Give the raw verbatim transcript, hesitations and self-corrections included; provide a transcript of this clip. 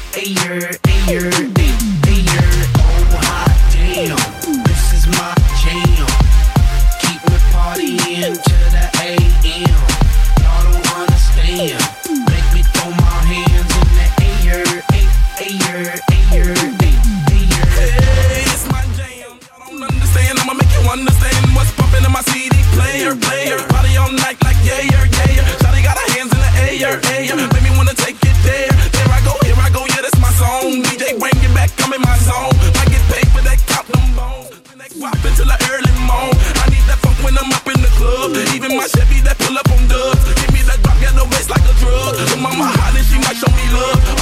ayer, ayer, ayer. Oh hot damn, this is my jam. Keep me partying to the A M. Y'all don't understand. Make me throw my hands in the ayer, ayer, ayer, ayer. Hey, it's my jam. Y'all don't understand. I'ma make you understand what's pumping in my C D player, player. Party all night like yeah, yeah, yeah. Shawty got her hands in the air, air. Make me wanna take it there. There I go, here I go, yeah, that's my song. D J bring it back, I'm in my zone. Might get paid for that, count them bones. Then they pop until the early morn. I need that funk when I'm up in the club. Even my Chevy that pull up on dubs. Give me that drop, get the waist like a drug. The mama hot and she might show me love.